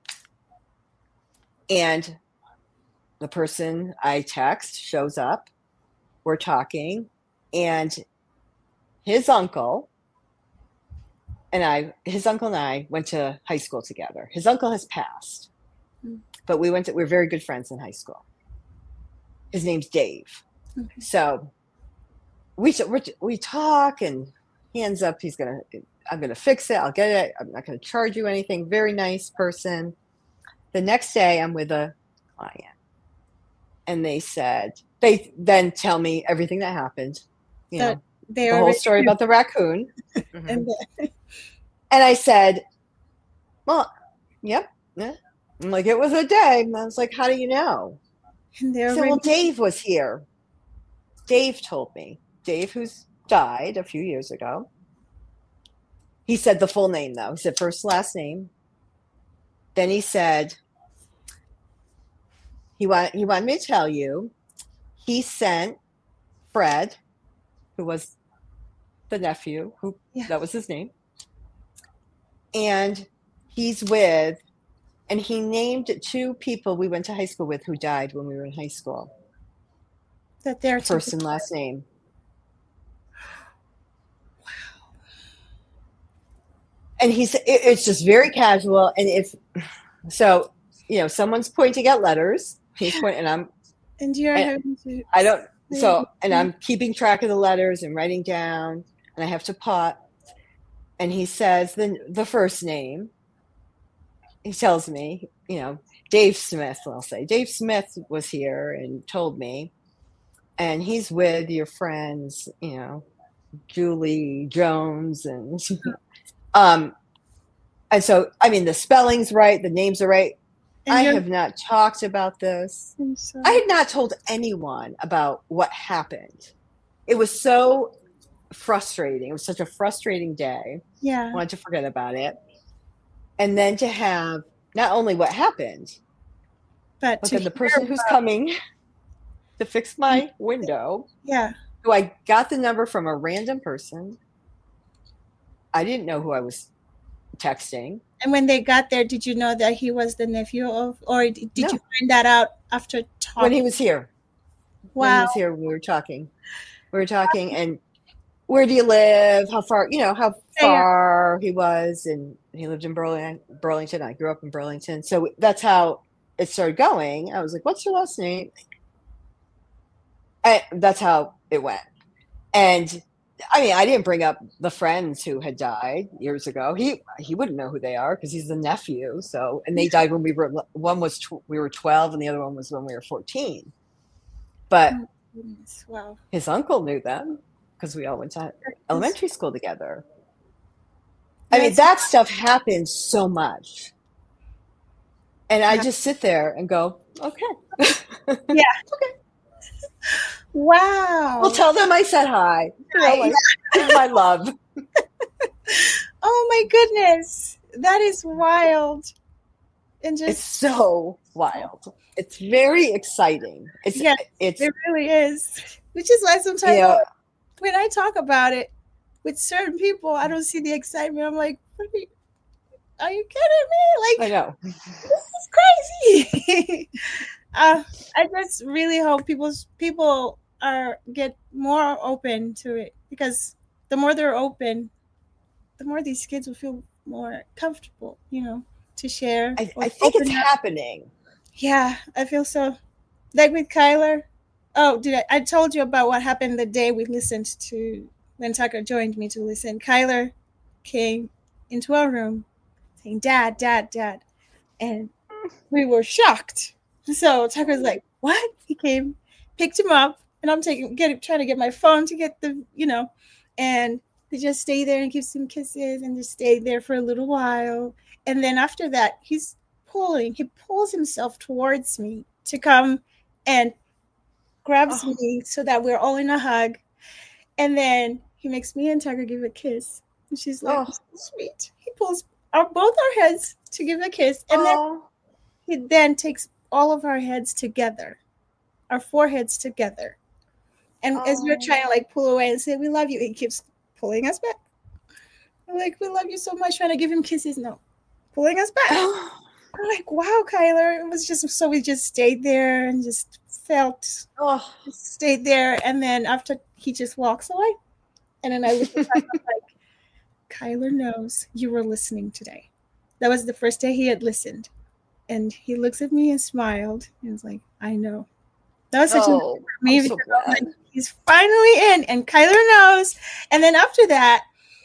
And the person I text shows up. We're talking, and his uncle and I, his uncle and I went to high school together. His uncle has passed, Mm. but we went to, we we're very good friends in high school. His name's Dave. Okay. So we we we talk, and hands up. He's gonna. I'm gonna fix it. I'll get it. I'm not gonna charge you anything. Very nice person. The next day, I'm with a client, and they said they then tell me everything that happened. You That know, they the whole already story about the raccoon. Mhm. and the, And I said, "Well, yep." Yeah. I'm like, it was a day. And I was like, how do you know? and they He said, well, already Dave was here. Dave told me. Dave, who's died a few years ago. He said the full name, though. He said first, last name. Then he said, he, want, he wanted me to tell you, he sent Fred who was the nephew, who Yeah. that was his name. And he's with, and he named two people we went to high school with who died when we were in high school. That they're First and last name. Wow. And he's, it, it's just very casual. And if, so, you know, someone's pointing at letters, he's pointing, and I'm, And you're and having to. I don't, so, and I'm keeping track of the letters and writing down, and I have to pause. And he says the, the first name. He tells me, you know, Dave Smith, I'll say. Dave Smith was here and told me, and he's with your friends, you know, Julie Jones. And um, and so, I mean, the spelling's right, the names are right. And I you're- have not talked about this. I'm sorry. I had not told anyone about what happened. It was so frustrating. It was such a frustrating day. Yeah. I wanted to forget about it. And then to have not only what happened, But, but to then the hear person who's about- coming to fix my window, Yeah. who I got the number from a random person. I didn't know who I was texting. And when they got there, did you know that he was the nephew of, or did No. you find that out after talking? When he was here. When he Wow. was here, we were talking. We were talking, and where do you live? How far, you know, how far he was. And he lived in Burlington. Burlington. I grew up in Burlington. So that's how it started going. I was like, what's your last name? And that's how it went. And I mean, I didn't bring up the friends who had died years ago. He he wouldn't know who they are because he's the nephew. So, and they died when we were, one was, tw- we were twelve and the other one was when we were fourteen. But Oh, goodness. Wow. his uncle knew them because we all went to elementary school together. I mean, That's- that stuff happens so much. And I Yeah. just sit there and go, okay. Yeah. Wow. Well, tell them I said hi. You know, like, my love. Oh my goodness. That is wild. And It's just, so wild. It's very exciting. It's Yeah, it's it really is. Which is why sometimes you know, when I talk about it with certain people, I don't see the excitement. I'm like, what are you, are you kidding me? I Like, know. this is crazy. uh, I just really hope people's people are get more open to it, because the more they're open, the more these kids will feel more comfortable, you know, to share. I, or I think it's open up. happening. Yeah, I feel so. Like with Kyler. Oh, did I? I told you about what happened the day we listened to, when Tucker joined me to listen. Kyler came into our room saying, Dad, Dad, Dad. And we were shocked. So Tucker's like, what? He came, picked him up, and I'm taking, get, trying to get my phone to get the, you know, and they just stay there and give some kisses and just stay there for a little while. And then after that, he's pulling, he pulls himself towards me to come and grabs Oh. me so that we're all in a hug. And then he makes me and Tucker give a kiss. And she's like, Oh. so sweet. He pulls our, both our heads to give a kiss. And then Oh. he then takes all of our heads together, our foreheads together. And as we're Oh. trying to like pull away and say, we love you, he keeps pulling us back. We're like, we love you so much, trying to give him kisses. No, pulling us back. I'm like, wow, Kyler. It was just, so we just stayed there and just felt, Oh. just stayed there. And then after, he just walks away. And then I look at him, I'm like, Kyler knows you were listening today. That was the first day he had listened. And he looks at me and smiled. And was like, I know. That was such a Oh, for me, I'm so because I'm glad. like, he's finally in, and Kyler knows. And then after that,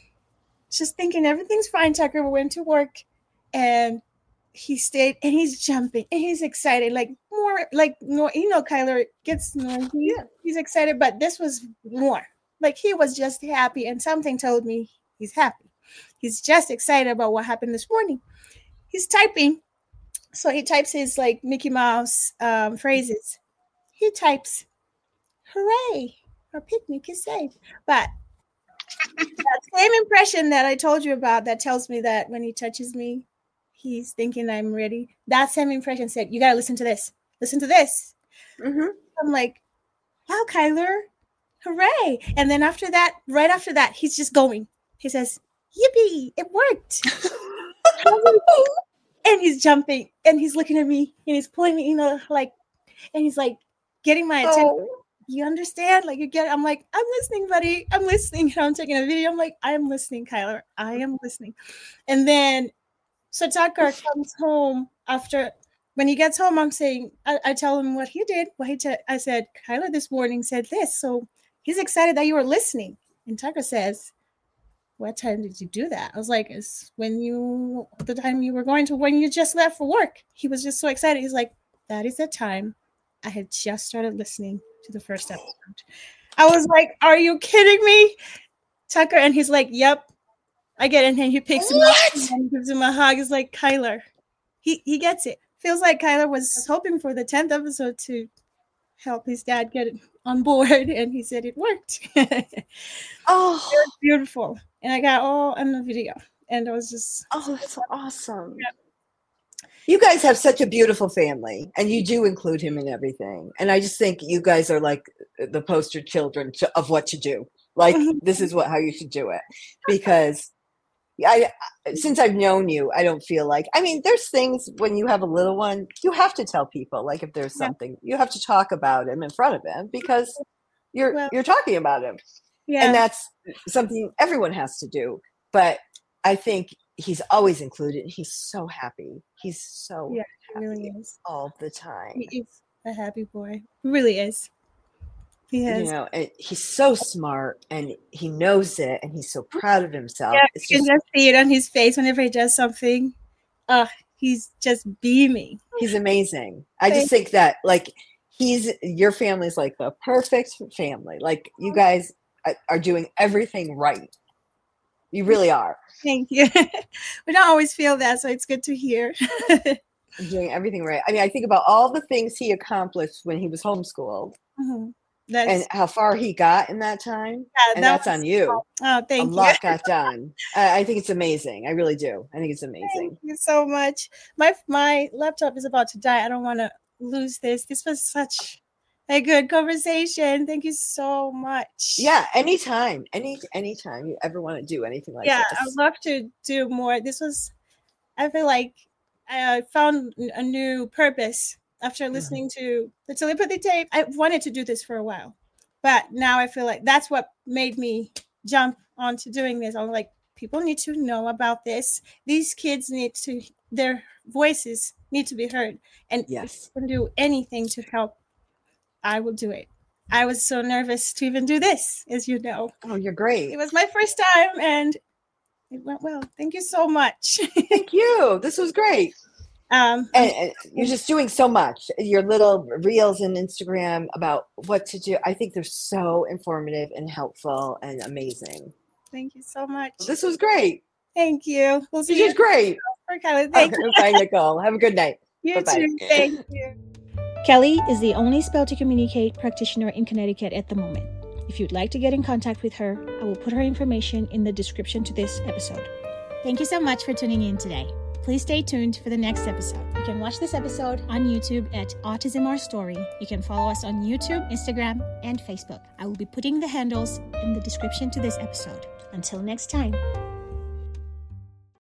just thinking everything's fine. Tucker went to work, and he stayed, and he's jumping, and he's excited, like more, like no, you know, Kyler gets noisy. Yeah. He's excited, but this was more. Like he was just happy, and something told me he's happy. He's just excited about what happened this morning. He's typing, so he types his like Mickey Mouse um, phrases. He types, hooray, our picnic is safe. But that same impression that I told you about that tells me that when he touches me, he's thinking I'm ready. That same impression said, you got to listen to this. Listen to this. Mm-hmm. I'm like, wow, Kyler, hooray. And then after that, right after that, he's just going. He says, yippee, it worked. And he's jumping and he's looking at me and he's pulling me, you know, like, and he's like getting my attention. Oh. You understand? Like, you get it? I'm like, I'm listening, buddy. I'm listening. And I'm taking a video. I'm like, I am listening, Kyler. I am listening. And then, so Tucker comes home after, when he gets home, I'm saying, I, I tell him what he did. What he t- I said, Kyler this morning said this. So he's excited that you were listening. And Tucker says, what time did you do that? I was like, it's when you, the time you were going to, when you just left for work. He was just so excited. He's like, that is the time I had just started listening to the first episode. I was like, are you kidding me? Tucker, and he's like, yep, I get it. And then he picks what? him up and gives him a hug. He's like, Kyler, he, he gets it. Feels like Kyler was hoping for the tenth episode to help his dad get it on board. And he said it worked. Oh, it was beautiful. And I got all on the video. And it was just. Oh, that's so awesome. Yeah. You guys have such a beautiful family, and you do include him in everything. And I just think you guys are like the poster children to, of what to do. Like, this is what how you should do it. Because I, since I've known you, I don't feel like, I mean, there's things when you have a little one, you have to tell people, like if there's something, you have to talk about him in front of him because you're well, you're talking about him. Yeah. And that's something everyone has to do. But I think he's always included. He's so happy. He's so yeah, happy he really is. all the time. He is a happy boy. He really is. He is. You know, and he's so smart and he knows it and he's so proud of himself. Yeah, it's you just, can just see it on his face whenever he does something. Uh, he's just beaming. He's amazing. I just think that, like, he's, your family's like the perfect family. Like, you guys are doing everything right. You really are. Thank you. We don't always feel that, so it's good to hear. Doing everything right. I mean, I think about all the things he accomplished when he was homeschooled, mm-hmm. and how far he got in that time. Yeah, and that that's was, on you. Oh, thank a you. A lot got done. I, I think it's amazing. I really do. I think it's amazing. Thank you so much. My my laptop is about to die. I don't want to lose this. This was such a good conversation. Thank you so much. Yeah, anytime. Any anytime you ever want to do anything like yeah, this. Yeah, I'd love to do more. This was, I feel like I found a new purpose after listening mm-hmm. to the telepathy tape. I wanted to do this for a while, but now I feel like that's what made me jump onto doing this. I was like, people need to know about this. These kids need to, their voices need to be heard. And yes, if I can do anything to help, I will do it. I was so nervous to even do this, as you know. Oh, you're great. It was my first time and it went well. Thank you so much. Thank you. This was great. Um, and, and you're just doing so much. Your little reels and Instagram about what to do. I think they're so informative and helpful and amazing. Thank you so much. This was great. Thank you. We'll see you. Did great. Thank okay, you. Bye, Nicole. Have a good night. You Bye-bye. too. Thank you. Kelly is the only Spell to Communicate practitioner in Connecticut at the moment. If you'd like to get in contact with her, I will put her information in the description to this episode. Thank you so much for tuning in today. Please stay tuned for the next episode. You can watch this episode on YouTube at Autism Our Story. You can follow us on YouTube, Instagram, and Facebook. I will be putting the handles in the description to this episode. Until next time,